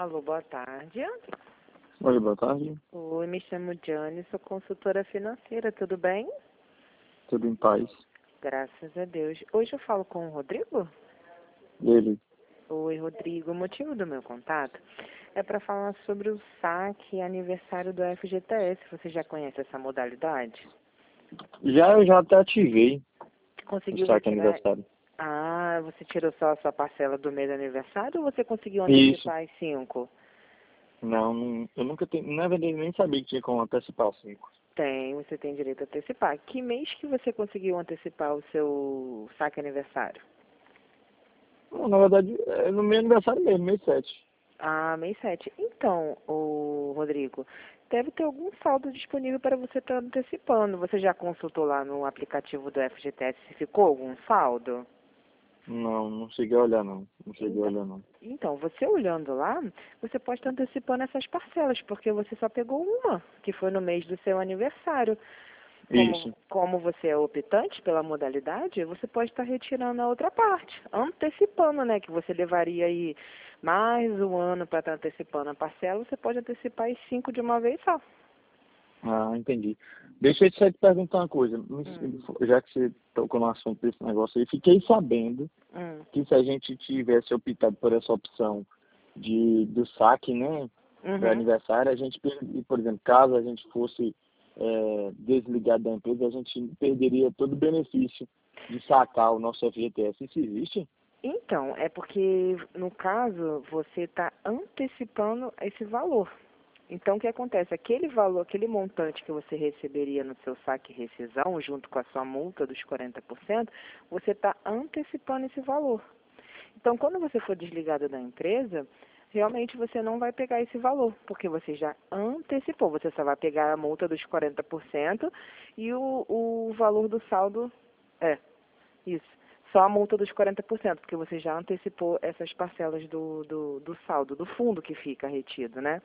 Alô, boa tarde. Oi, boa tarde. Oi, me chamo Diane, sou consultora financeira, tudo bem? Tudo em paz? Graças a Deus. Hoje eu falo com o Rodrigo? Ele? Oi, Rodrigo. O motivo do meu contato é para falar sobre o saque aniversário do FGTS. Você já conhece essa modalidade? Eu já até ativei o Conseguiu saque retirar? aniversário. Ah, você tirou só a sua parcela do mês de aniversário ou você conseguiu Isso. antecipar as 5? Não, eu nunca tenho, na verdade, nem sabia que tinha como antecipar os 5. Tem, você tem direito a antecipar. Que mês que você conseguiu antecipar o seu saque aniversário? Na verdade, é no meu aniversário mesmo, mês 7. Ah, mês 7. Então, Rodrigo, deve ter algum saldo disponível para você estar antecipando. Você já consultou lá no aplicativo do FGTS se ficou algum saldo? Não cheguei a olhar não. Não cheguei a Então, olhar não. então, você olhando lá, você pode estar antecipando essas parcelas, porque você só pegou uma, que foi no mês do seu aniversário. Como, Isso. como você é optante pela modalidade, você pode estar retirando a outra parte, antecipando, né? Que você levaria aí mais um ano para estar antecipando a parcela, você pode antecipar as 5 de uma vez só. Ah, entendi. Deixa eu só te perguntar uma coisa. Hum, Já que você tocou no assunto desse negócio aí, fiquei sabendo hum, que se a gente tivesse optado por essa opção do saque, né, do uhum. aniversário, a gente, por exemplo, caso a gente fosse desligado da empresa, a gente perderia todo o benefício de sacar o nosso FGTS. Isso existe? Então, é porque, no caso, você está antecipando esse valor. Então, o que acontece? Aquele valor, aquele montante que você receberia no seu saque rescisão, junto com a sua multa dos 40%, você está antecipando esse valor. Então, quando você for desligado da empresa, realmente você não vai pegar esse valor, porque você já antecipou. Você só vai pegar a multa dos 40% e o valor do saldo é isso. Só a multa dos 40%, porque você já antecipou essas parcelas do saldo, do fundo que fica retido, né?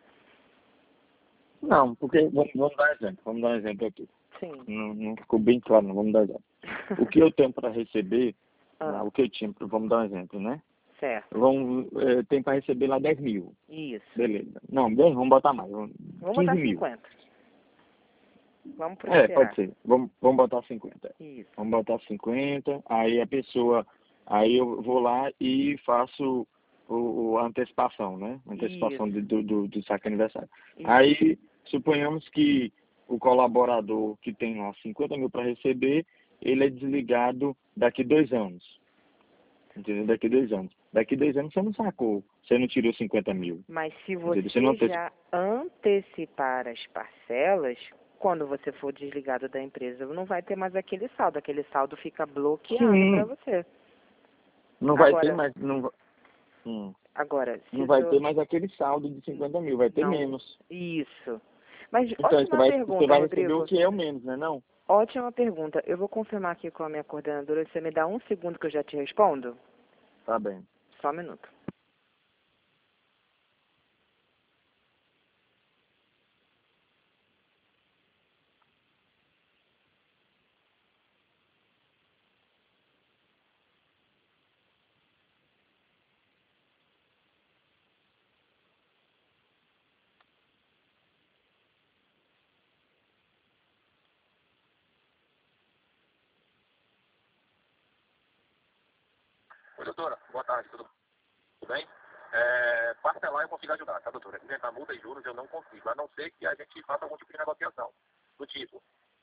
Não, porque vamos dar exemplo. Vamos dar um exemplo aqui. Sim. Não ficou bem claro, não. Vamos dar exemplo. O que eu tenho para receber, Ah, o que eu tinha, vamos dar um exemplo, né? certo. Tem para receber lá 10 mil. Isso. Beleza. Não, bem, vamos botar mais. Vamos 15 botar mil. 50. Vamos prosperar. Pode ser. Vamos botar 50. Isso. Vamos botar 50. Aí a pessoa. Aí eu vou lá e faço a antecipação, né? A antecipação Isso. do saque aniversário. Isso. Aí, suponhamos que o colaborador que tem lá 50 mil para receber, ele é desligado daqui 2 anos. Entendeu? Daqui 2 anos. Daqui 2 anos você não sacou. Você não tirou 50 mil. Mas se Entendeu? Você não você antecipou. já antecipar as parcelas, quando você for desligado da empresa, não vai ter mais aquele saldo. Aquele saldo fica bloqueado para Sim. você. Não vai ter Agora, mais. Hum. agora, se Não o vai ter seu... mais aquele saldo de 50 mil, vai ter Não, menos. isso. Mas Então, ótima você pergunta, vai receber o Rodrigo. que é o menos, né não? Ótima pergunta. Eu vou confirmar aqui com a minha coordenadora. Você me dá um segundo que eu já te respondo? Tá bem. Só um minuto. Oi, doutora. Boa tarde, tudo bem? Parcelar eu consigo ajudar, tá, doutora? Inventar multa e juros eu não consigo, a não ser que a gente faça algum tipo de negociação. Do tipo,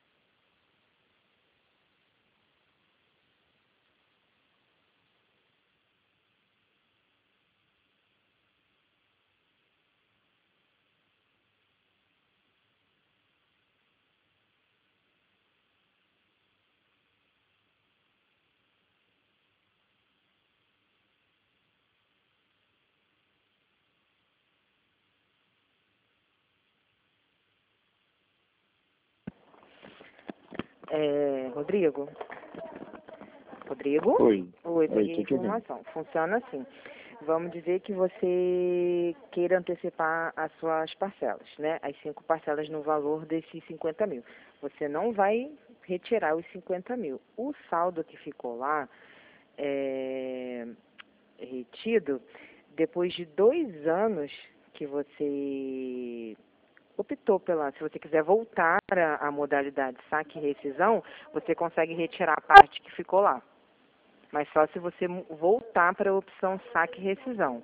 Rodrigo? Rodrigo? Oi. Oi, Oi, peguei a tô te ouvindo. informação. Funciona assim. Vamos dizer que você queira antecipar as suas parcelas, né? As 5 parcelas no valor desses 50 mil. Você não vai retirar os 50 mil. O saldo que ficou lá retido, depois de 2 anos que você optou se você quiser voltar à modalidade saque e rescisão, você consegue retirar a parte que ficou lá. Mas só se você voltar para a opção saque e rescisão.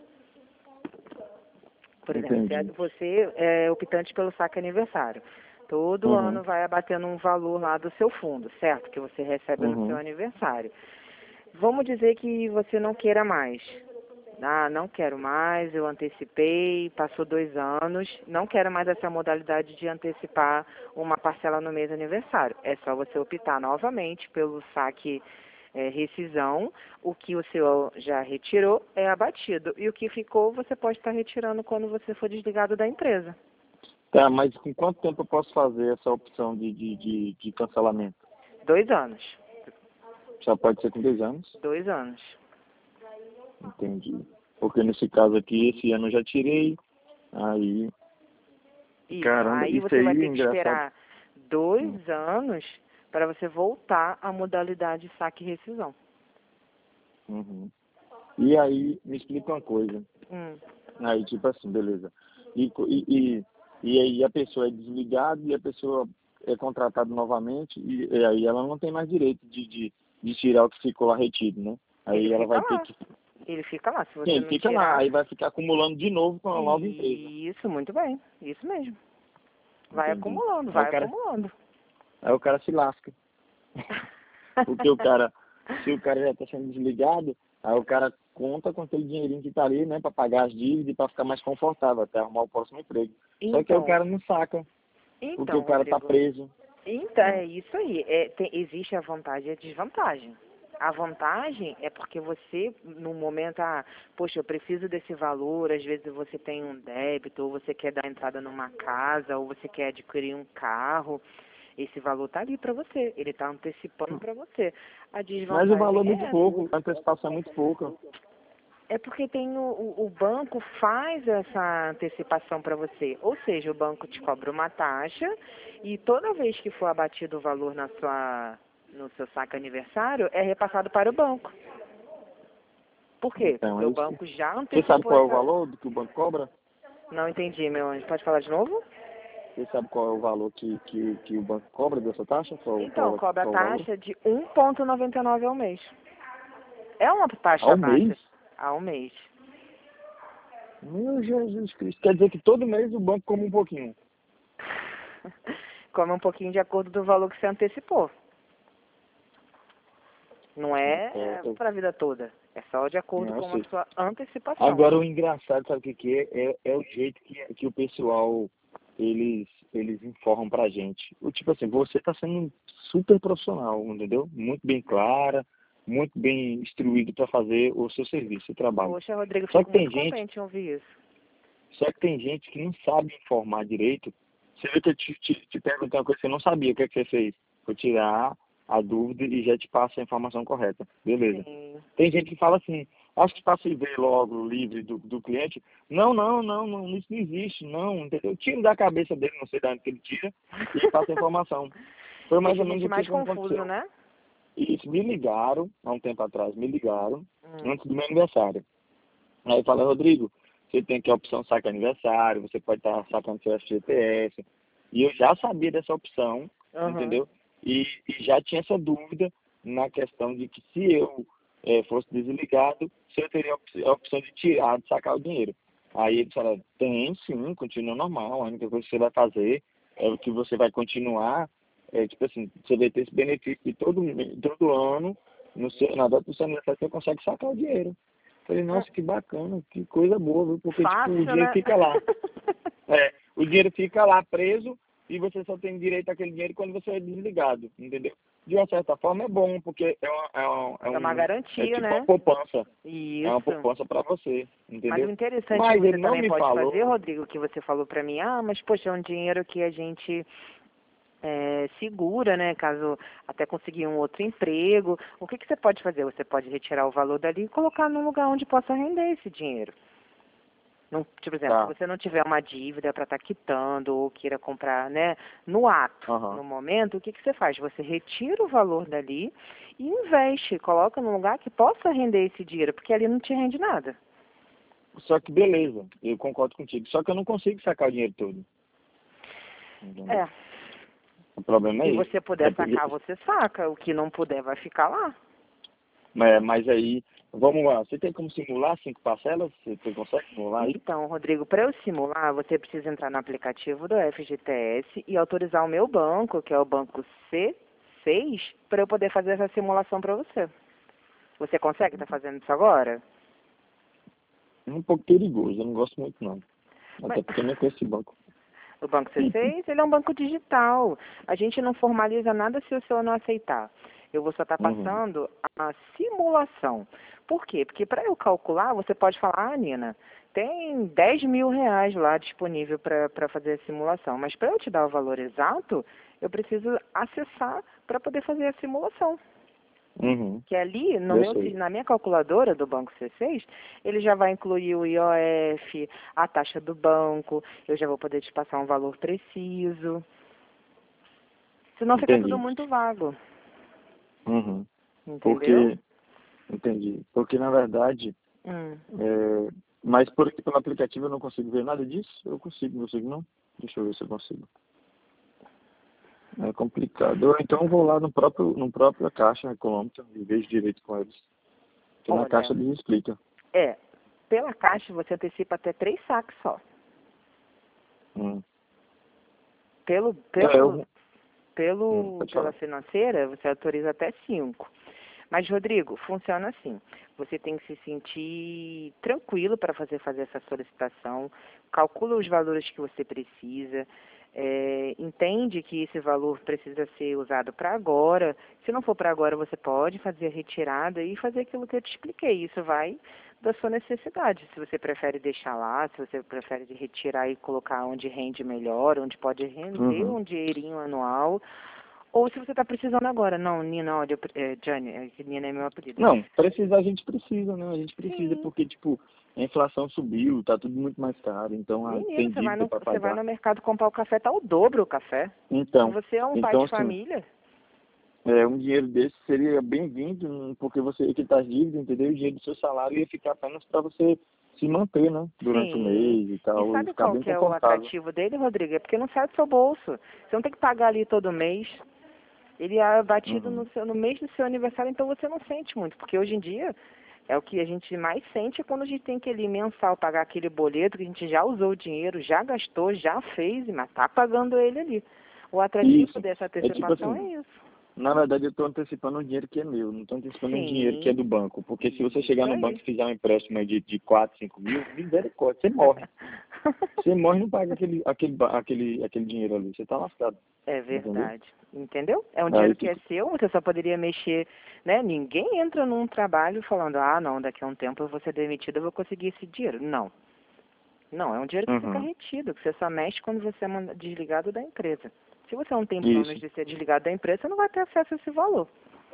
Por exemplo, Entendi. você é optante pelo saque aniversário. Todo ano vai abatendo um valor lá do seu fundo, certo? Que você recebe no seu aniversário. Vamos dizer que você não queira mais. Ah, não quero mais, eu antecipei, passou 2 anos, não quero mais essa modalidade de antecipar uma parcela no mês aniversário. É só você optar novamente pelo saque rescisão, o que o senhor já retirou é abatido. E o que ficou, você pode estar retirando quando você for desligado da empresa. Tá, mas com quanto tempo eu posso fazer essa opção de cancelamento? 2 anos. Só pode ser com 2 anos? 2 anos. Entendi. Porque nesse caso aqui, esse ano eu já tirei, aí... Isso. Caramba, Aí isso você aí vai é ter que engraçado. esperar 2 anos para você voltar à modalidade saque e rescisão. E aí, me explica uma coisa. Aí, tipo assim, beleza. E aí a pessoa é desligada e a pessoa é contratada novamente e aí ela não tem mais direito de tirar o que ficou lá retido, né? Aí Ele ela fica vai ter lá. que... Ele fica lá. Se você Sim, ele não fica lá, tirar... aí vai ficar acumulando de novo com a nova empresa. Isso, muito bem. Isso mesmo. Vai Entendi. acumulando, vai acumulando. Aí o cara se lasca. Porque se o cara já está sendo desligado, aí o cara conta com aquele dinheirinho que está ali, né, para pagar as dívidas e para ficar mais confortável, até arrumar o próximo emprego. Só que aí o cara não saca, porque o cara está preso. Então, é isso aí. Existe a vantagem e a desvantagem. A vantagem é porque você, no momento, poxa, eu preciso desse valor, às vezes você tem um débito, ou você quer dar entrada numa casa, ou você quer adquirir um carro, esse valor está ali para você, ele está antecipando para você. A desvantagem Mas o valor é muito essa. pouco, a antecipação é muito pouca. É porque tem o banco faz essa antecipação para você. Ou seja, o banco te cobra uma taxa e toda vez que for abatido o valor no seu saque aniversário, é repassado para o banco. Por quê? Então, Porque o banco já você antecipou sabe qual é o valor do que o banco cobra? Não entendi, meu anjo. Pode falar de novo? Você sabe qual é o valor que o banco cobra dessa taxa? Então, cobra a qual o valor? taxa de 1,99 ao mês. É uma taxa Ao baixa. mês? Ao mês. Meu Jesus Cristo. Quer dizer que todo mês o banco come um pouquinho. Come um pouquinho de acordo do valor que você antecipou. Não é para a vida toda. É só de acordo com a sua antecipação. Agora, o engraçado, sabe o que é? É o jeito que o pessoal, eles informam pra gente. Tipo assim, você tá sendo super profissional, entendeu? Muito bem clara, muito bem instruído para fazer o seu serviço, o seu trabalho. Poxa, Rodrigo, Só fico que tem muito contente em ouvir isso. Só que tem gente que não sabe informar direito. Você vê que eu te perguntei uma coisa que você não sabia, o que é que você fez? Foi tirar a dúvida e já te passa a informação correta. Beleza. Sim. Tem gente que fala assim, acho que para se ver logo o livre do cliente, não, isso não existe, não, entendeu? Tira da cabeça dele, não sei de onde que ele tira, e ele passa a informação. Foi mais ou menos o que mais confuso, aconteceu. né? Isso, me ligaram, há um tempo atrás, antes do meu aniversário. Aí fala, Rodrigo, você tem aqui a opção saque aniversário, você pode estar sacando seu FGTS. E eu já sabia dessa opção, entendeu? E já tinha essa dúvida na questão de que se eu fosse desligado, se eu teria a opção de tirar, de sacar o dinheiro. Aí eles falaram, tem sim, continua normal, a única coisa que você vai fazer é o que você vai continuar, tipo assim, você vai ter esse benefício de todo ano, na data do seu aniversário, você consegue sacar o dinheiro. Falei, nossa, que bacana, que coisa boa, viu? Porque Fácil, tipo, o dinheiro né? fica lá. O dinheiro fica lá preso e você só tem direito àquele dinheiro quando você é desligado, entendeu? De uma certa forma é bom, porque é uma garantia, tipo né? uma poupança. Isso. É uma poupança para você, entendeu? Mas o interessante mas que ele você não também me pode falou. fazer, Rodrigo, que você falou pra mim, mas poxa, é um dinheiro que a gente segura, né? Caso até conseguir um outro emprego. O que você pode fazer? Você pode retirar o valor dali e colocar num lugar onde possa render esse dinheiro. Não, por exemplo, se você não tiver uma dívida para estar quitando ou queira comprar, né, no ato, no momento, o que você faz? Você retira o valor dali e investe, coloca num lugar que possa render esse dinheiro, porque ali não te rende nada. Só que beleza, eu concordo contigo. Só que eu não consigo sacar o dinheiro todo. Entendeu? É. O problema é Se isso. você puder porque- sacar, você saca. O que não puder vai ficar lá. Mas aí, vamos lá. Você tem como simular 5 parcelas? Você consegue simular aí? Então, Rodrigo, para eu simular, você precisa entrar no aplicativo do FGTS e autorizar o meu banco, que é o banco C6, para eu poder fazer essa simulação para você. Você consegue estar fazendo isso agora? É um pouco perigoso, eu não gosto muito não. Até Mas- porque eu nem conheço esse banco. O Banco C6, ele é um banco digital. A gente não formaliza nada se o senhor não aceitar. Eu vou só estar Uhum. passando a simulação. Por quê? Porque para eu calcular, você pode falar, Nina, tem 10 mil reais lá disponível para fazer a simulação. Mas para eu te dar o valor exato, eu preciso acessar para poder fazer a simulação. Uhum. Que ali, Eu sei. na minha calculadora do Banco C6, ele já vai incluir o IOF, a taxa do banco, eu já vou poder te passar um valor preciso. Senão fica tudo Entendi. muito vago, Uhum. entendeu? Entendi. Porque na verdade, Hum. mas pelo aplicativo eu não consigo ver nada disso? Eu consigo não? Deixa eu ver se eu consigo. É complicado. Então eu vou lá no próprio Caixa Econômica e vejo direito com eles. Porque na Olha, Caixa eles explicam. pela Caixa você antecipa até 3 saques só. Hum. Pelo, É, pelo, pode pela falar. financeira, você autoriza até 5. Mas, Rodrigo, funciona assim. Você tem que se sentir tranquilo para fazer essa solicitação, calcula os valores que você precisa, entende que esse valor precisa ser usado para agora. Se não for para agora, você pode fazer a retirada e fazer aquilo que eu te expliquei. Isso vai da sua necessidade. Se você prefere deixar lá, se você prefere retirar e colocar onde rende melhor, onde pode render Uhum. um dinheirinho anual, ou se você está precisando agora. Não, Nina, olha, Jane, que Nina é meu apelido. Não, precisar a gente precisa, né? A gente precisa Sim. porque, tipo, a inflação subiu, tá tudo muito mais caro, então tem Menino, dívida para você vai pagar. no mercado comprar o café, tá o dobro o café. E Então, você é um pai então de assim, família. um dinheiro desse seria bem-vindo, porque você ia quitar as dívidas, entendeu? O dinheiro do seu salário ia ficar apenas para você se manter, né? Durante o Sim. mês e E tal, e sabe ficar qual bem que é o confortável. atrativo dele, Rodrigo? É porque não sai do seu bolso. Você não tem que pagar ali todo mês. Ele é abatido Uhum. no mês do seu aniversário, então você não sente muito. Porque hoje em dia, é o que a gente mais sente é quando a gente tem que ali mensal pagar aquele boleto que a gente já usou o dinheiro, já gastou, já fez, mas tá pagando ele ali. O atrativo Isso. dessa É tipo antecipação assim, é isso. na verdade eu estou antecipando um dinheiro que é meu, não estou antecipando um dinheiro que é Sim, do banco. Porque se você chegar isso no banco aí. e fizer um empréstimo aí de 4, 5 mil, misericórdia, você morre. Você morre e não paga aquele dinheiro ali, você tá lascado. É Entendeu? verdade. Entendeu? É um Aí dinheiro que é fica. seu, você só poderia mexer, né? Ninguém entra num trabalho falando, ah, não, daqui a um tempo eu vou ser demitido, eu vou conseguir esse dinheiro. Não. Não, é um dinheiro que fica Uhum. retido, que você só mexe quando você é desligado da empresa. Se você não tem planos Isso. de ser desligado da empresa, você não vai ter acesso a esse valor.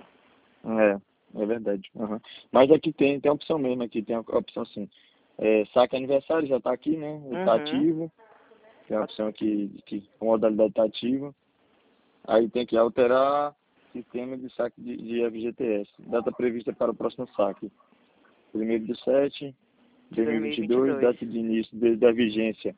É verdade. Uhum. Mas aqui tem a opção mesmo, aqui tem a opção assim. Saque aniversário já está aqui, né? Está Uhum. ativo. Tem a opção aqui que a modalidade está ativa. Aí tem que alterar sistema de saque de FGTS. Data prevista para o próximo saque. 1º de 7 de 2022, 2022. data de início da vigência.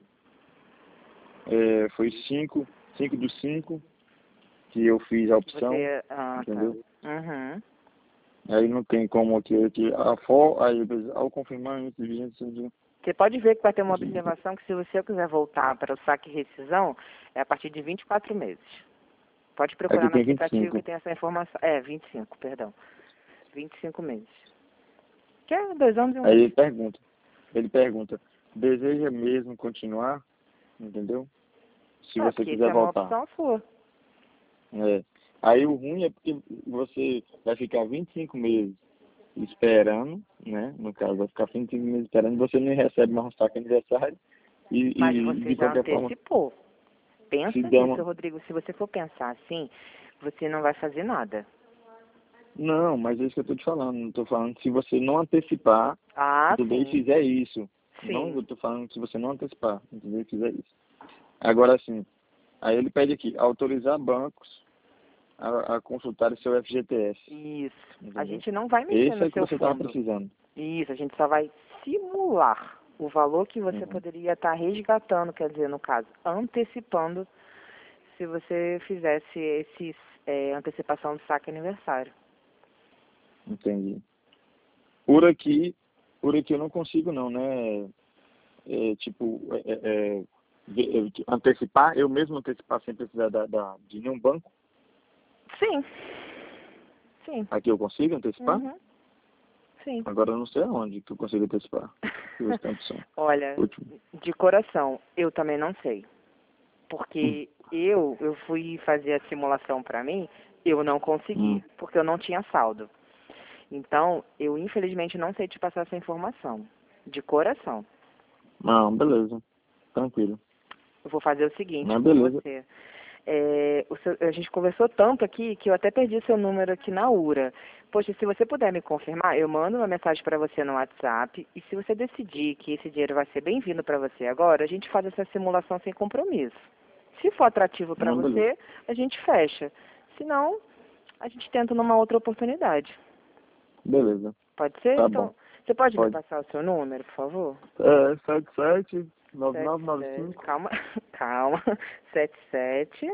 Foi 5/5 que eu fiz a opção, Você, ah, tá. entendeu? Uhum. Aí não tem como aqui aí ao confirmar a vigência de... Você pode ver que vai ter uma observação que se você quiser voltar para o saque e rescisão, é a partir de 24 meses. Pode Aqui procurar no tem aplicativo 25. que tem essa informação. 25, perdão. 25 meses. Que é 2 anos e um Aí mês. ele pergunta, deseja mesmo continuar? Entendeu? Se você Porque isso quiser é uma voltar. opção sua. É. Aí o ruim é porque você vai ficar 25 meses esperando, né? No caso, vai ficar 25 meses esperando, você nem recebe mais um saque aniversário Mas e você de já qualquer forma, antecipou. se Pensa der nisso, uma... Rodrigo. Se você for pensar assim, você não vai fazer nada. Não, mas é isso que eu tô te falando. Não tô falando se você não antecipar, Ah, entendeu? E sim. fizer isso. Não, Sim. eu tô falando se você não antecipar, entendeu? E fizer isso. Agora, assim, aí ele pede aqui, autorizar bancos a consultar o seu FGTS. Isso. A Entendeu? gente não vai mexer Esse no é o que seu você estava fundo. precisando. Isso, a gente só vai simular. o valor que você poderia estar resgatando, quer dizer, no caso, antecipando, se você fizesse esse antecipação do saque aniversário. Entendi. Por aqui eu não consigo não, né? Antecipar, eu mesmo antecipar sem precisar de nenhum banco. Sim. Sim. Aqui eu consigo antecipar? Uhum. Sim. Agora eu não sei aonde que eu consigo antecipar. Olha, de coração, eu também não sei. Porque eu fui fazer a simulação para mim, eu não consegui, porque eu não tinha saldo. Então, eu infelizmente não sei te passar essa informação. De coração. Não, beleza. Tranquilo. Eu vou fazer o seguinte Não, com beleza. você. A gente conversou tanto aqui que eu até perdi seu número aqui na URA. Poxa, se você puder me confirmar, eu mando uma mensagem para você no WhatsApp e se você decidir que esse dinheiro vai ser bem-vindo para você agora, a gente faz essa simulação sem compromisso. Se for atrativo para você, beleza. a gente fecha. Se não, a gente tenta numa outra oportunidade. Beleza. Pode ser? Tá Então, bom. você pode me Pode. passar o seu número, por favor? 77-9995. Calma. 77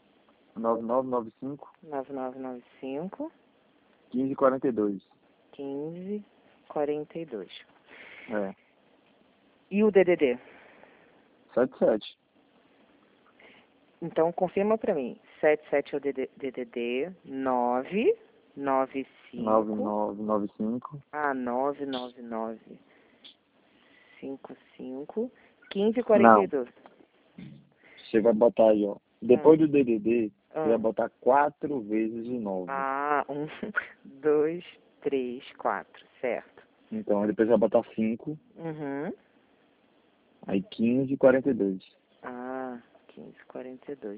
9995 9995 1542. 1542. É. E o DDD? 77. Então, confirma para mim. 77 é o DDD, 995. 9995. 99955 1542. Você vai botar aí, ó. Depois do DDD, você vai botar 4 vezes o 9. 1, 2, 3, 4. Certo. Então, aí depois você vai botar 5. Uhum. Aí 1542. 1542.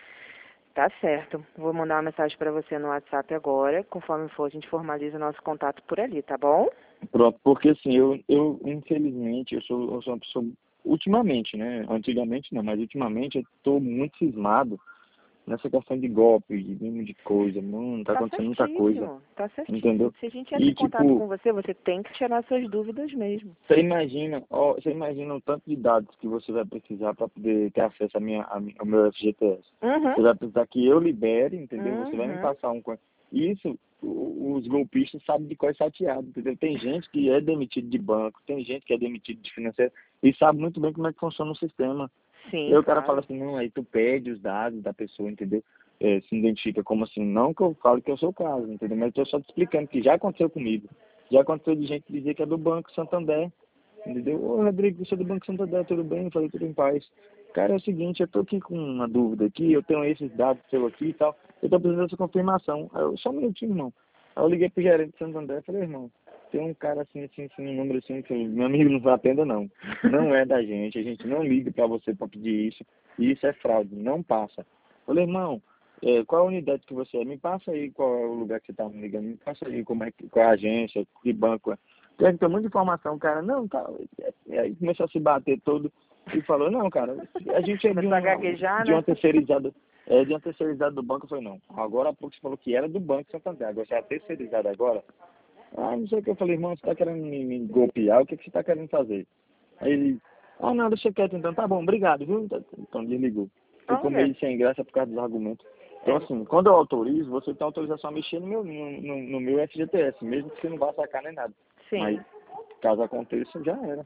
Tá certo. Vou mandar uma mensagem para você no WhatsApp agora. Conforme for, a gente formaliza o nosso contato por ali, tá bom? Pronto, porque assim, eu infelizmente, eu sou uma pessoa, ultimamente, né? Antigamente não, mas ultimamente eu tô muito cismado nessa questão de golpe, de coisa. Mano, tá acontecendo muita coisa. Tá certíssimo. Entendeu? Se a gente entra em contato com você, você tem que tirar suas dúvidas mesmo. Você imagina o tanto de dados que você vai precisar para poder ter acesso ao meu FGTS. Uhum. Você vai precisar que eu libere, entendeu? Você vai me passar um... Isso, os golpistas sabem de qual é salteado, entendeu? Tem gente que é demitido de banco, tem gente que é demitido de financeiro e sabe muito bem como é que funciona o sistema. Sim, e aí o cara fala assim, não, aí tu pede os dados da pessoa, entendeu? Se identifica como assim, não que eu falo que eu sou o caso, entendeu? Mas eu tô só te explicando que já aconteceu comigo. Já aconteceu de gente dizer que é do Banco Santander, entendeu? Ô, Rodrigo, você é do Banco Santander, tudo bem? Eu falei, tudo em paz. Cara, é o seguinte, eu tô aqui com uma dúvida aqui, eu tenho esses dados seu aqui e tal, eu tô precisando dessa confirmação. Aí eu, só um minutinho, irmão. Aí eu liguei pro gerente de Santander e falei, irmão, tem um cara assim, um número assim, que meu amigo não vai atender, não. Não é da gente, a gente não liga pra você pra pedir isso, e isso é fraude, não passa. Eu falei, irmão, qual é a unidade que você é? Me passa aí qual é o lugar que você tá me ligando, me passa aí qual é a agência, que banco é. Tem muita informação, cara, não, tá. Aí começou a se bater todo e falou, não, cara, a gente é de uma terceirizada. De uma terceirizada do banco. Eu falei, não, agora há pouco você falou que era do Banco Santander, agora você é terceirizada agora. Não sei o que. Eu falei, irmão, você tá querendo me golpear, o que você tá querendo fazer? Aí ele, não, deixa quieto então, tá bom, obrigado, viu? Então desligou. Ficou meio sem graça por causa dos argumentos. Então, assim, quando eu autorizo, você tem autorização a mexer no meu FGTS, mesmo que você não vá sacar nem nada. Sim. Mas, caso aconteça, já era.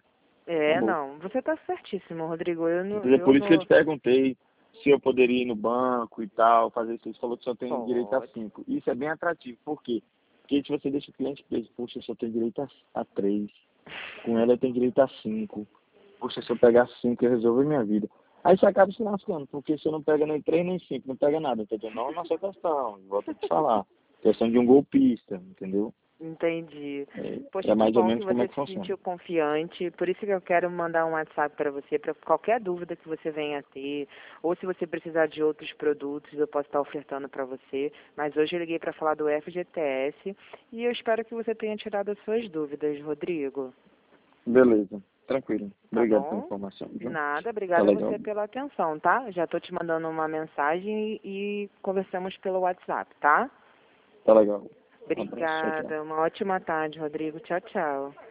Não, você tá certíssimo, Rodrigo. Por isso que eu te perguntei se eu poderia ir no banco e tal, fazer isso. Você falou que só tem direito a 5. Isso é bem atrativo. Por quê? Porque se você deixa o cliente preso, puxa, eu só tenho direito a 3. Com ela eu tenho direito a 5. Puxa, se eu pegar 5, eu resolvo a minha vida. Aí você acaba se lascando, porque você não pega nem 3 nem 5, não pega nada, entendeu? Não é nossa questão, volto a te falar. Questão de um golpista, entendeu? Entendi. Poxa, É mais que ou bom menos que como você é que se funciona. sentiu confiante. Por isso que eu quero mandar um WhatsApp para você, para qualquer dúvida que você venha a ter, ou se você precisar de outros produtos, eu posso estar ofertando para você. Mas hoje eu liguei para falar do FGTS e eu espero que você tenha tirado as suas dúvidas, Rodrigo. Beleza, tranquilo. Tá Obrigado bom? pela informação. De nada, obrigada Tá a legal. você pela atenção, tá? Já estou te mandando uma mensagem e conversamos pelo WhatsApp, tá? Tá legal. Obrigada. Uma ótima tarde, Rodrigo. Tchau, tchau.